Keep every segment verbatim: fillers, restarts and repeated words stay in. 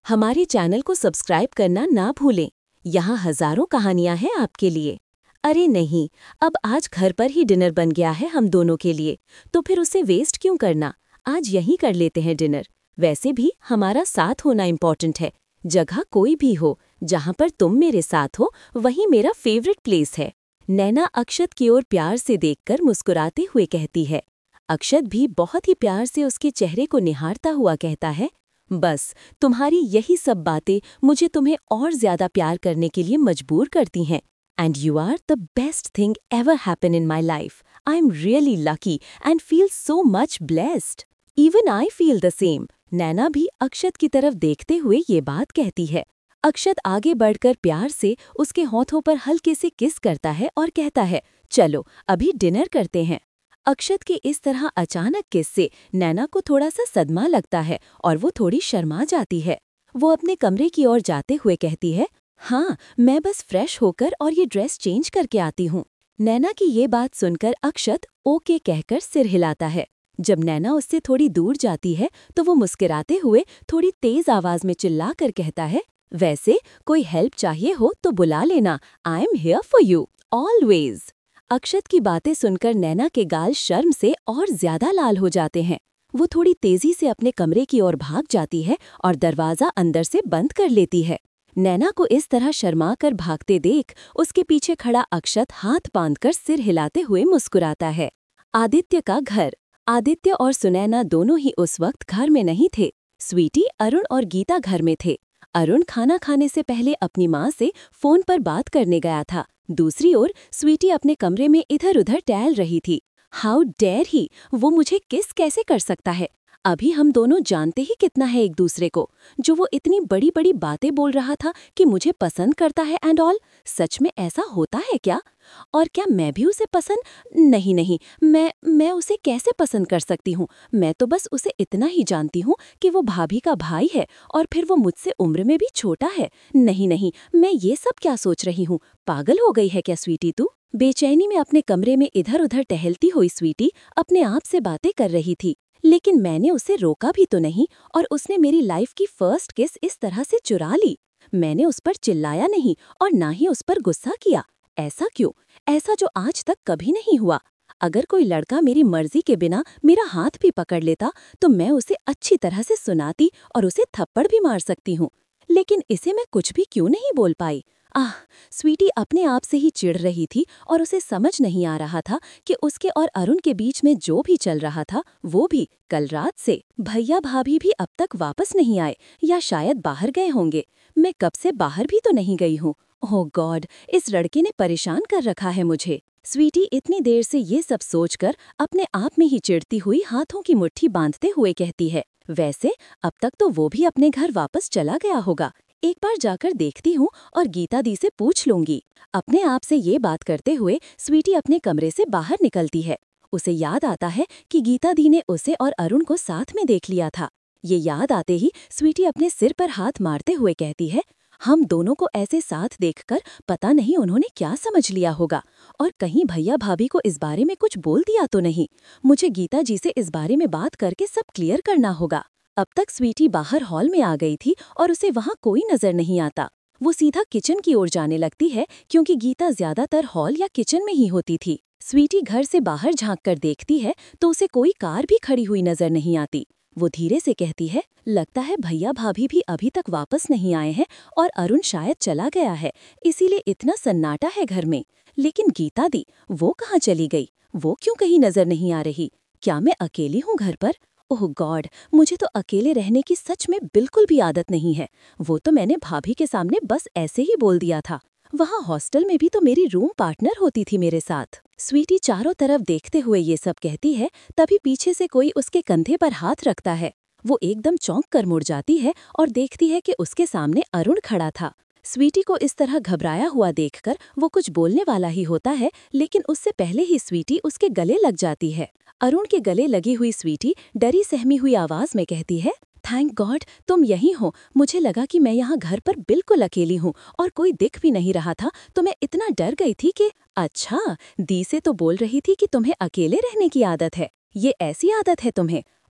हमारे चैनल को सब्सक्राइब करना ना भूलें। यहाँ हजारों कहानियाँ हैं आपके लिए। अरे नहीं, अब आज घर पर ही डिनर बन गया है हम दोनों के लिए, तो फिर उसे वेस्ट क्यों करना। आज यहीं कर लेते हैं डिनर। वैसे भी हमारा साथ होना इम्पोर्टेंट है। जगह कोई भी हो, जहाँ पर तुम मेरे साथ हो वहीं मेरा फेवरेट प्लेस है। नैना अक्षत की ओर प्यार से देखकर मुस्कुराते हुए कहती है। अक्षत भी बहुत ही प्यार से उसके चेहरे को निहारता हुआ कहता है, बस तुम्हारी यही सब बातें मुझे तुम्हें और ज्यादा प्यार करने के लिए मजबूर करती हैं। And you are the best thing ever happen in my life. I am really lucky and feel so much blessed. Even I feel the same. Naina भी अक्षत की तरफ देखते हुए ये बात कहती है। अक्षत आगे बढ़कर प्यार से उसके होठों पर हल्के से किस करता है और कहता है, चलो अभी डिनर करते हैं। अक्षत के इस तरह अचानक किस से नैना को थोड़ा सा सदमा लगता है और वो थोड़ी शर्मा जाती है। वो अपने कमरे की ओर जाते हुए कहती है, हाँ मैं बस फ्रेश होकर और ये ड्रेस चेंज करके आती हूँ। नैना की ये बात सुनकर अक्षत ओके कहकर सिर हिलाता है। जब नैना उससे थोड़ी दूर जाती है तो वो मुस्कुराते हुए थोड़ी तेज आवाज में चिल्लाकर कहता है, वैसे कोई हेल्प चाहिए हो तो बुला लेना। I am here for you always. Akshat की बातें सुनकर नैना के गाल शर्म से और ज्यादा लाल हो जाते हैं। वो थोड़ी तेजी से अपने कमरे की ओर भाग जाती है और दरवाजा अंदर से बंद कर लेती है। नैना को इस तरह शर्मा कर भागते देख उसके पीछे खड़ा अक्षत हाथ बांधकर सिर हिलाते हुए मुस्कुराता है। आदित्य का घर। आदित्य और सुनैना दोनों ही उस वक्त घर में नहीं थे। स्वीटी, अरुण और गीता घर में थे। अरुण खाना खाने से पहले अपनी माँ से फोन पर बात करने गया था। दूसरी ओर स्वीटी अपने कमरे में इधर उधर टहल रही थी। हाउ डेयर ही, वो मुझे किस कैसे कर सकता है। अभी हम दोनों जानते ही कितना है एक दूसरे को, जो वो इतनी बड़ी बड़ी बातें बोल रहा था कि मुझे पसंद करता है एंड ऑल। सच में ऐसा होता है क्या? और क्या मैं भी उसे पसंद? नहीं नहीं, मैं मैं उसे कैसे पसंद कर सकती हूँ। मैं तो बस उसे इतना ही जानती हूँ कि वो भाभी का भाई है और फिर वो मुझसे उम्र में भी छोटा है। नहीं नहीं, मैं ये सब क्या सोच रही हूँ। पागल हो गई है क्या स्वीटी तू? बेचैनी में अपने कमरे में इधर उधर टहलती हुई स्वीटी अपने आप से बातें कर रही थी। लेकिन मैंने उसे रोका भी तो नहीं और उसने मेरी लाइफ की फर्स्ट किस इस तरह से चुरा ली। मैंने उस पर चिल्लाया नहीं और ना ही उस पर गुस्सा किया। ऐसा क्यों? ऐसा जो आज तक कभी नहीं हुआ। अगर कोई लड़का मेरी मर्जी के बिना मेरा हाथ भी पकड़ लेता तो मैं उसे अच्छी तरह से सुनाती और उसे थप्पड़ भी मार सकती हूँ। लेकिन इसे मैं कुछ भी क्यों नहीं बोल पाई। आह, स्वीटी अपने आप से ही चिढ़ रही थी और उसे समझ नहीं आ रहा था कि उसके और अरुण के बीच में जो भी चल रहा था वो भी कल रात से। भैया भाभी भी अब तक वापस नहीं आए या शायद बाहर गए होंगे। मैं कब से बाहर भी तो नहीं गई हूँ। ओह गॉड, इस लड़के ने परेशान कर रखा है मुझे। स्वीटी इतनी देर से ये सब सोचकर अपने आप में ही चिढ़ती हुई हाथों की मुट्ठी बांधते हुए कहती है, वैसे अब तक तो वो भी अपने घर वापस चला गया होगा। एक बार जाकर देखती हूँ और गीता दी से पूछ लूंगी। अपने आप से ये बात करते हुए स्वीटी अपने कमरे से बाहर निकलती है। उसे याद आता है कि गीता दी ने उसे और अरुण को साथ में देख लिया था। ये याद आते ही स्वीटी अपने सिर पर हाथ मारते हुए कहती है, हम दोनों को ऐसे साथ देखकर पता नहीं उन्होंने क्या समझ लिया होगा और कहीं भैया भाभी को इस बारे में कुछ बोल दिया तो नहीं। मुझे गीता जी से इस बारे में बात करके सब क्लियर करना होगा। अब तक स्वीटी बाहर हॉल में आ गई थी और उसे वहाँ कोई नजर नहीं आता। वो सीधा किचन की ओर जाने लगती है क्योंकि गीता ज्यादातर हॉल या किचन में ही होती थी। स्वीटी घर से बाहर झांक कर देखती है तो उसे कोई कार भी खड़ी हुई नजर नहीं आती। वो धीरे से कहती है, लगता है भैया भाभी भी अभी तक वापस नहीं आए हैं और अरुण शायद चला गया है, इसीलिए इतना सन्नाटा है घर में। लेकिन गीता दी, वो कहाँ चली गई? वो क्यों कहीं नजर नहीं आ रही? क्या मैं अकेली हूँ घर पर? ओह गॉड, मुझे तो अकेले रहने की सच में बिल्कुल भी आदत नहीं है। वो तो मैंने भाभी के सामने बस ऐसे ही बोल दिया था। वहाँ हॉस्टल में भी तो मेरी रूम पार्टनर होती थी मेरे साथ। स्वीटी चारों तरफ देखते हुए ये सब कहती है, तभी पीछे से कोई उसके कंधे पर हाथ रखता है। वो एकदम चौंक कर मुड़ जाती है और देखती है कि उसके सामने अरुण खड़ा था। स्वीटी को इस तरह घबराया हुआ देखकर वो कुछ बोलने वाला ही होता है, लेकिन उससे पहले ही स्वीटी उसके गले लग जाती है। अरुण के गले लगी हुई स्वीटी डरी सहमी हुई आवाज में कहती है, थैंक गॉड तुम यहीं हो। मुझे लगा कि मैं यहाँ घर पर बिल्कुल अकेली हूँ और कोई दिख भी नहीं रहा था तो मैं इतना डर गई थी कि अच्छा, दी से तो बोल रही थी कि तुम्हें अकेले रहने की आदत है। ये ऐसी आदत है तुम्हें?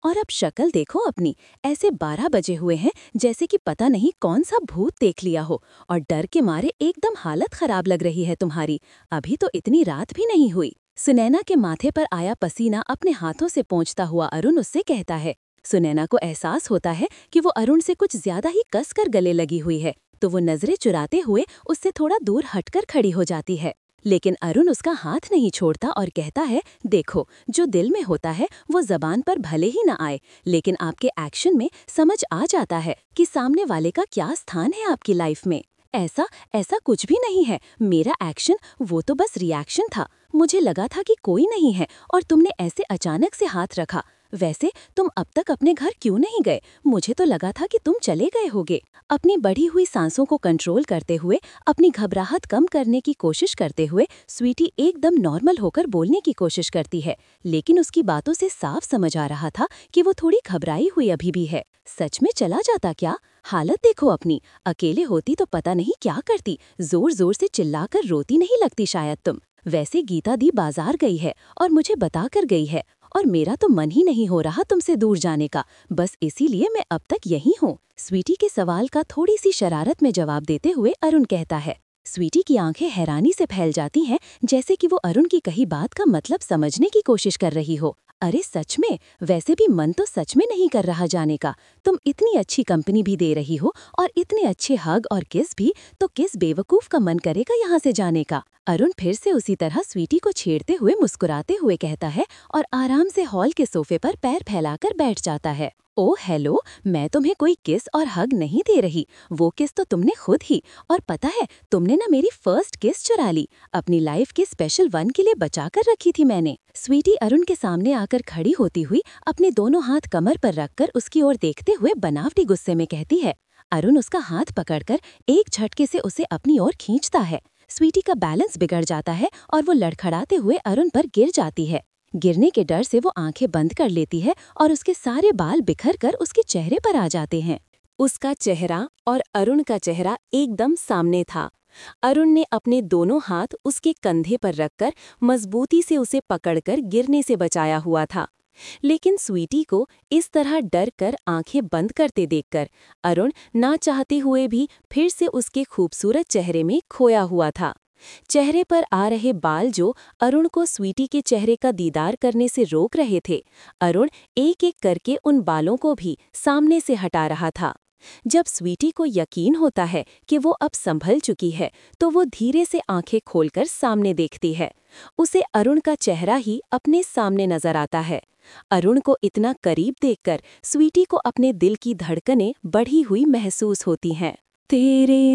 और अब शक्ल देखो अपनी, ऐसे बारह बजे हुए हैं जैसे कि पता नहीं कौन सा भूत देख लिया हो, और डर के मारे एकदम हालत खराब लग रही है तुम्हारी। अभी तो इतनी रात भी नहीं हुई। सुनैना के माथे पर आया पसीना अपने हाथों से पोंछता हुआ अरुण उससे कहता है। सुनैना को एहसास होता है कि वो अरुण से कुछ ज्यादा ही कसकर गले लगी हुई है, तो वो नजरें चुराते हुए उससे थोड़ा दूर हटकर खड़ी हो जाती है। लेकिन अरुण उसका हाथ नहीं छोड़ता और कहता है, देखो, जो दिल में होता है वो जबान पर भले ही ना आए, लेकिन आपके एक्शन में समझ आ जाता है कि सामने वाले का क्या स्थान है आपकी लाइफ में। ऐसा ऐसा कुछ भी नहीं है, मेरा एक्शन वो तो बस रिएक्शन था। मुझे लगा था कि कोई नहीं है और तुमने ऐसे अचानक से हाथ रखा। वैसे तुम अब तक अपने घर क्यों नहीं गए? मुझे तो लगा था कि तुम चले गए होगे। अपनी बढ़ी हुई सांसों को कंट्रोल करते हुए, अपनी घबराहट कम करने की कोशिश करते हुए स्वीटी एकदम नॉर्मल होकर बोलने की कोशिश करती है, लेकिन उसकी बातों से साफ समझ आ रहा था कि वो थोड़ी घबराई हुई अभी भी है। सच में चला जाता क्या? हालत देखो अपनी, अकेले होती तो पता नहीं क्या करती, जोर जोर से चिल्लाकर रोती नहीं लगती शायद तुम। वैसे गीता दी बाजार गई है और मुझे बता कर गई है, और मेरा तो मन ही नहीं हो रहा तुमसे दूर जाने का, बस इसीलिए मैं अब तक यहीं हूँ। स्वीटी के सवाल का थोड़ी सी शरारत में जवाब देते हुए अरुण कहता है। स्वीटी की आंखें हैरानी से फैल जाती हैं, जैसे कि वो अरुण की कही बात का मतलब समझने की कोशिश कर रही हो। अरे सच में, वैसे भी मन तो सच में नहीं कर रहा जाने का। तुम इतनी अच्छी कंपनी भी दे रही हो और इतने अच्छे हग और किस भी, तो किस बेवकूफ का मन करेगा यहाँ से जाने का? अरुण फिर से उसी तरह स्वीटी को छेड़ते हुए मुस्कुराते हुए कहता है और आराम से हॉल के सोफे पर पैर फैलाकर बैठ जाता है। ओ हेलो, मैं तुम्हें कोई किस और हग नहीं दे रही, वो किस तो तुमने खुद ही। और पता है, तुमने ना मेरी फर्स्ट किस चुरा ली, अपनी लाइफ के स्पेशल वन के लिए बचा कर रखी थी मैंने। स्वीटी अरुण के सामने आकर खड़ी होती हुई अपने दोनों हाथ कमर पर रखकर उसकी ओर देखते हुए बनावटी गुस्से में कहती है। अरुण उसका हाथ पकड़कर एक झटके से उसे अपनी ओर खींचता है। स्वीटी का बैलेंस बिगड़ जाता है और वो लड़खड़ाते हुए अरुण पर गिर जाती है। गिरने के डर से वो आंखें बंद कर लेती है और उसके सारे बाल बिखर कर उसके चेहरे पर आ जाते हैं। उसका चेहरा और अरुण का चेहरा एकदम सामने था। अरुण ने अपने दोनों हाथ उसके कंधे पर रखकर मजबूती से उसे पकड़कर गिरने से बचाया हुआ था। लेकिन स्वीटी को इस तरह डर कर आंखें बंद करते देखकर अरुण ना चाहते हुए भी फिर से उसके खूबसूरत चेहरे में खोया हुआ था। चेहरे पर आ रहे बाल जो अरुण को स्वीटी के चेहरे का दीदार करने से रोक रहे थे, अरुण एक एक करके उन बालों को भी सामने से हटा रहा था। जब स्वीटी को यकीन होता है कि वो अब संभल चुकी है, तो वो धीरे से आंखें खोलकर सामने देखती है। उसे अरुण का चेहरा ही अपने सामने नजर आता है। अरुण को इतना करीब देखकर स्वीटी को अपने दिल की धड़कनें बढ़ी हुई महसूस होती हैं। तेरे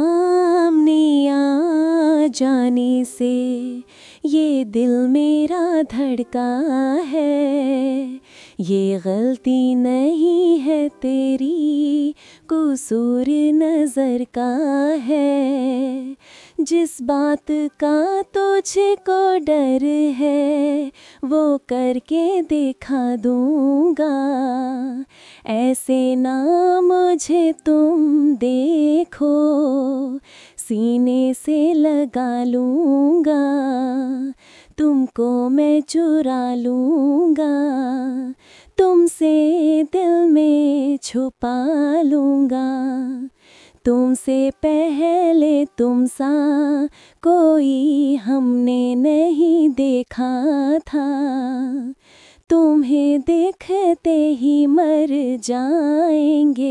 सामने आ जाने से ये दिल मेरा धड़का है, ये गलती नहीं है तेरी, कसूर नजर का है। जिस बात का तुझको डर है वो करके दिखा दूंगा, ऐसे ना मुझे तुम देखो, सीने से लगा लूंगा, तुमको मैं चुरा लूंगा, तुमसे दिल में छुपा लूंगा, तुमसे पहले तुम सा कोई हमने नहीं देखा था, तुम्हें देखते ही मर जाएंगे,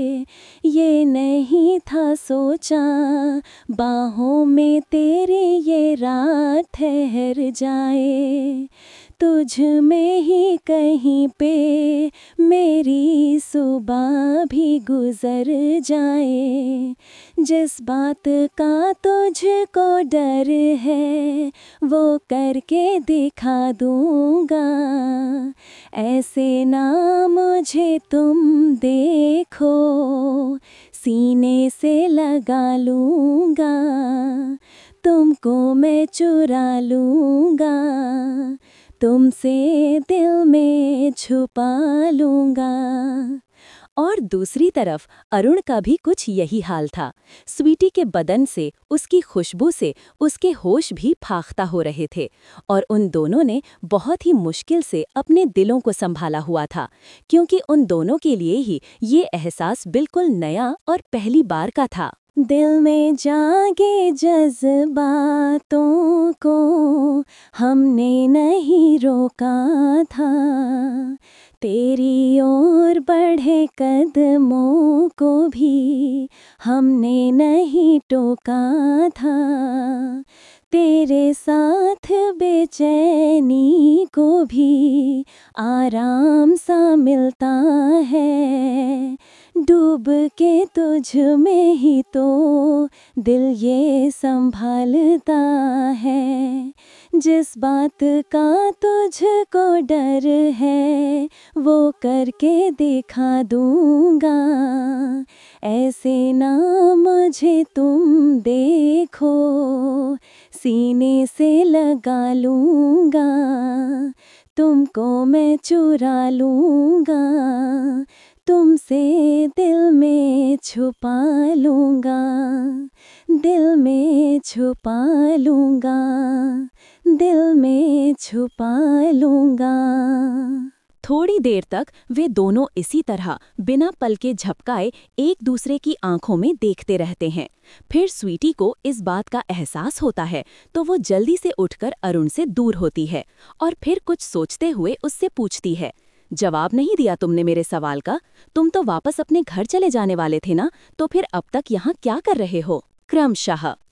ये नहीं था सोचा, बाहों में तेरे ये रात ठहर जाए, तुझ में ही कहीं पे मेरी सुबह भी गुजर जाए। जिस बात का तुझको डर है वो करके दिखा दूंगा, ऐसे ना मुझे तुम देखो, सीने से लगा लूंगा, तुमको मैं चुरा लूंगा, तुमसे दिल में छुपा लूंगा। और दूसरी तरफ अरुण का भी कुछ यही हाल था। स्वीटी के बदन से, उसकी खुशबू से उसके होश भी फाख्ता हो रहे थे और उन दोनों ने बहुत ही मुश्किल से अपने दिलों को संभाला हुआ था, क्योंकि उन दोनों के लिए ही ये एहसास बिल्कुल नया और पहली बार का था। दिल में जागे जज्बातों को हमने नहीं रोका था, तेरी ओर बढ़े कदमों को भी हमने नहीं टोका था, तेरे साथ बेचैनी को भी आराम सा मिलता है, डूब के तुझ में ही तो दिल ये संभालता है, जिस बात का तुझको डर है वो करके दिखा दूंगा, ऐसे ना मुझे तुम देखो सीने से लगा लूंगा, तुमको मैं चुरा लूंगा, तुमसे दिल में छुपा लूंगा, दिल में छुपा लूंगा, दिल में छुपा लूंगा। थोड़ी देर तक वे दोनों इसी तरह बिना पल के झपकाए एक दूसरे की आंखों में देखते रहते हैं। फिर स्वीटी को इस बात का एहसास होता है तो वो जल्दी से उठकर अरुण से दूर होती है और फिर कुछ सोचते हुए उससे पूछती है, जवाब नहीं दिया तुमने मेरे सवाल का? तुम तो वापस अपने घर चले जाने वाले थे ना, तो फिर अब तक यहाँ क्या कर रहे हो? क्रमशः